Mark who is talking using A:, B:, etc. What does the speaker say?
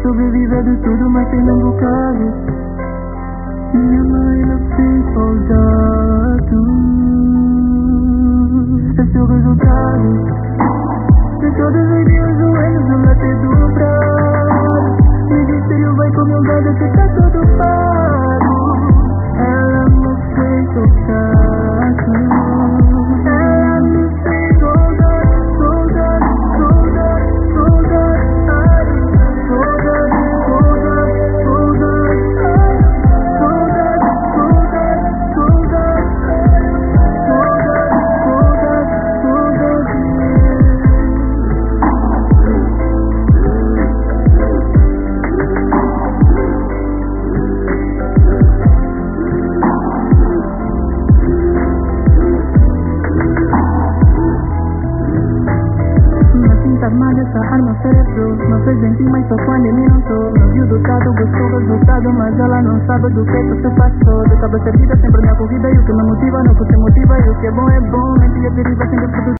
A: sobreviver de tudo, mas tem um bocado. Minha mãe não fez soldado. Esse é o resultado de todos os dias doendo do latir do braço. Ministério vai com meu gado que tá todo pago. Ela me fez soldado. Ela me fez soldado, soldado, soldado, soldado. Armada essa arma cérebro. Não fez em ti, mas só quando ele não sou. Não viu dotado, buscou o resultado, mas ela não sabe do que você passou. De cabeça erguida sempre na corrida, e o que me motiva não que te motiva, e o que é bom, mente e a deriva sempre produz.